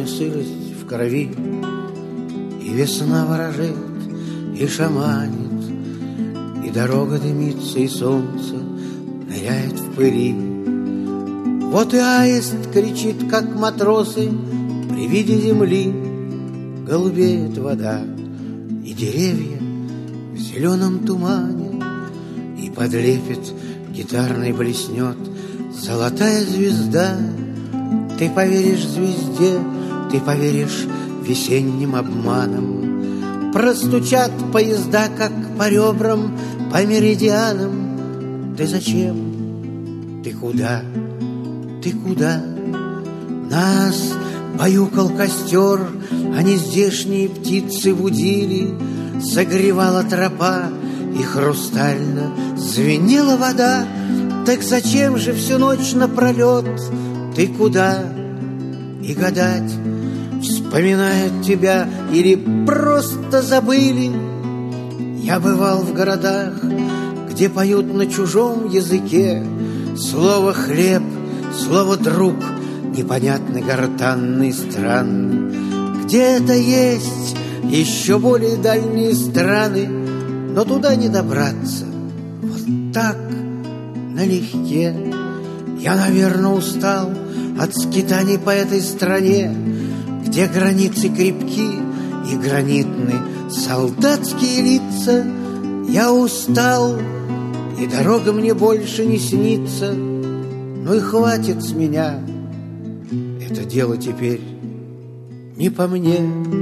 сырость в крови, и весна ворожит, и шаманит, и дорога дымится, и солнце ныряет в пыли. Вот и аист кричит, как матросы, при виде земли. Голубеет вода, и деревья в зеленом тумане, и под лепет гитарный блеснет золотая звезда. Ты поверишь звезде, ты поверишь весенним обманам. Простучат поезда, как по ребрам, по меридианам. Ты зачем? Ты куда? Ты куда? Нас баюкал костер, а нездешние птицы будили. Согревала тропа, и хрустально звенела вода. Так зачем же всю ночь напролет? Ты куда? И гадать, вспоминают тебя или просто забыли. Я бывал в городах, где поют на чужом языке слово «хлеб», слово «друг», непонятный, гортанный, странный. Где-то есть еще более дальние страны, но туда не добраться. Вот так, налегке. Я, наверное, устал от скитаний по этой стране, где границы крепки и гранитны солдатские лица. Я устал, и дорога мне больше не снится. Ну и хватит с меня, это дело теперь не по мне.